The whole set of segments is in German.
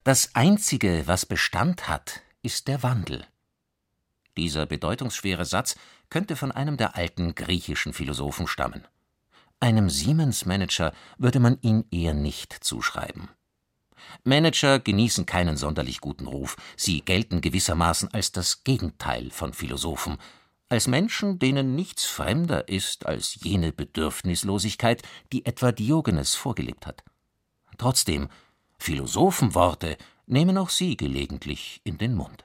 Das Einzige, was Bestand hat, ist der Wandel. Dieser bedeutungsschwere Satz könnte von einem der alten griechischen Philosophen stammen. Einem Siemens-Manager würde man ihn eher nicht zuschreiben. Manager genießen keinen sonderlich guten Ruf, sie gelten gewissermaßen als das Gegenteil von Philosophen, als Menschen, denen nichts fremder ist als jene Bedürfnislosigkeit, die etwa Diogenes vorgelebt hat. Trotzdem, Philosophenworte nehmen auch sie gelegentlich in den Mund.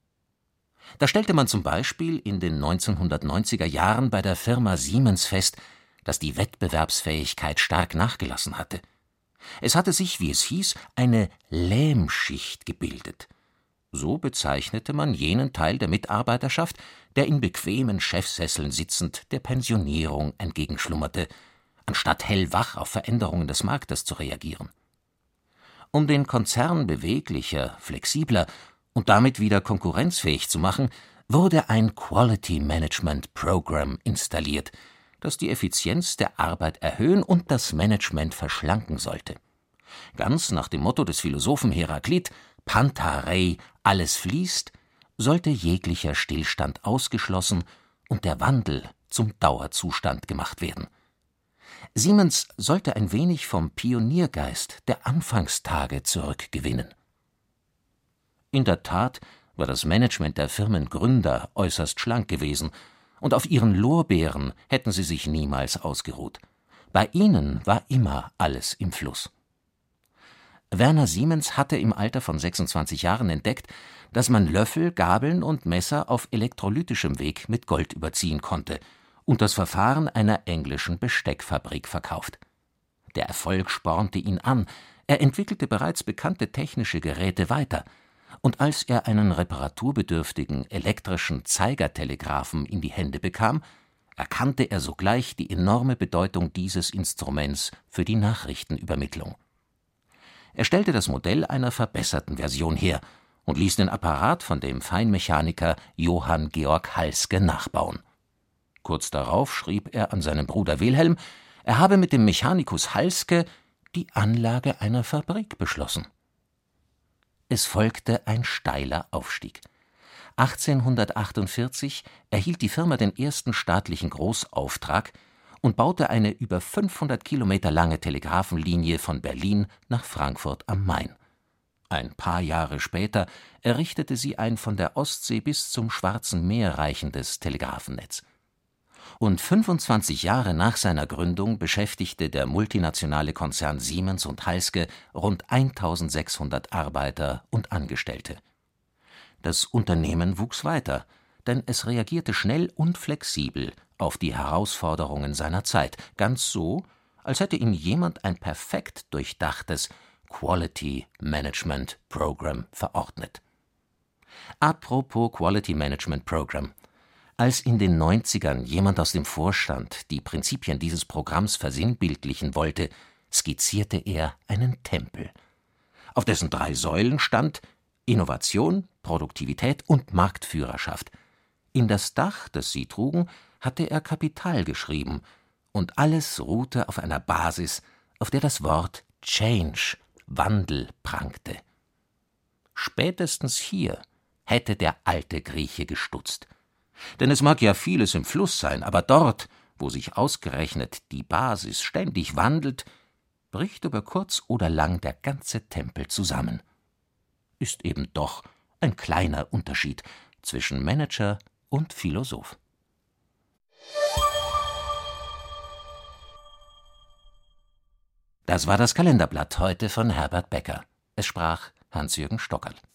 Da stellte man zum Beispiel in den 1990er Jahren bei der Firma Siemens fest, dass die Wettbewerbsfähigkeit stark nachgelassen hatte. Es hatte sich, wie es hieß, eine Lähmschicht gebildet. So bezeichnete man jenen Teil der Mitarbeiterschaft, der in bequemen Chefsesseln sitzend der Pensionierung entgegenschlummerte, anstatt hellwach auf Veränderungen des Marktes zu reagieren. Um den Konzern beweglicher, flexibler und damit wieder konkurrenzfähig zu machen, wurde ein Quality Management Program installiert, das die Effizienz der Arbeit erhöhen und das Management verschlanken sollte. Ganz nach dem Motto des Philosophen Heraklit, Panta rei, alles fließt, sollte jeglicher Stillstand ausgeschlossen und der Wandel zum Dauerzustand gemacht werden. Siemens sollte ein wenig vom Pioniergeist der Anfangstage zurückgewinnen. In der Tat war das Management der Firmengründer äußerst schlank gewesen, und auf ihren Lorbeeren hätten sie sich niemals ausgeruht. Bei ihnen war immer alles im Fluss. Werner Siemens hatte im Alter von 26 Jahren entdeckt, dass man Löffel, Gabeln und Messer auf elektrolytischem Weg mit Gold überziehen konnte und das Verfahren einer englischen Besteckfabrik verkauft. Der Erfolg spornte ihn an, er entwickelte bereits bekannte technische Geräte weiter, und als er einen reparaturbedürftigen elektrischen Zeigertelegraphen in die Hände bekam, erkannte er sogleich die enorme Bedeutung dieses Instruments für die Nachrichtenübermittlung. Er stellte das Modell einer verbesserten Version her und ließ den Apparat von dem Feinmechaniker Johann Georg Halske nachbauen. Kurz darauf schrieb er an seinen Bruder Wilhelm, er habe mit dem Mechanikus Halske die Anlage einer Fabrik beschlossen. Es folgte ein steiler Aufstieg. 1848 erhielt die Firma den ersten staatlichen Großauftrag und baute eine über 500 Kilometer lange Telegrafenlinie von Berlin nach Frankfurt am Main. Ein paar Jahre später errichtete sie ein von der Ostsee bis zum Schwarzen Meer reichendes Telegrafennetz. Und 25 Jahre nach seiner Gründung beschäftigte der multinationale Konzern Siemens und Halske rund 1600 Arbeiter und Angestellte. Das Unternehmen wuchs weiter, denn es reagierte schnell und flexibel auf die Herausforderungen seiner Zeit, ganz so, als hätte ihm jemand ein perfekt durchdachtes Quality Management Program verordnet. Apropos Quality Management Program. Als in den 90ern jemand aus dem Vorstand die Prinzipien dieses Programms versinnbildlichen wollte, skizzierte er einen Tempel. Auf dessen 3 Säulen stand Innovation, Produktivität und Marktführerschaft. In das Dach, das sie trugen, hatte er Kapital geschrieben, und alles ruhte auf einer Basis, auf der das Wort Change, Wandel, prangte. Spätestens hier hätte der alte Grieche gestutzt. Denn es mag ja vieles im Fluss sein, aber dort, wo sich ausgerechnet die Basis ständig wandelt, bricht über kurz oder lang der ganze Tempel zusammen. Ist eben doch ein kleiner Unterschied zwischen Manager und Philosoph. Das war das Kalenderblatt heute von Herbert Becker. Es sprach Hans-Jürgen Stockerl.